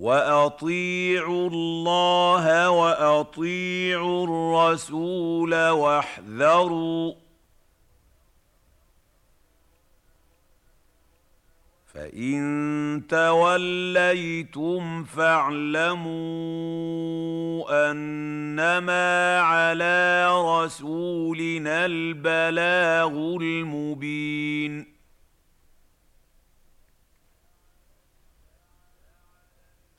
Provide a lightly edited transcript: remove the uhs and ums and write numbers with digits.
وَأَطِيعُوا اللَّهَ وَأَطِيعُوا الرَّسُولَ وَاحْذَرُوا ۚ فَإِن تَوَلَّيْتُمْ فَاعْلَمُوا أَنَّمَا عَلَىٰ رَسُولِنَا الْبَلَاغُ الْمُبِينُ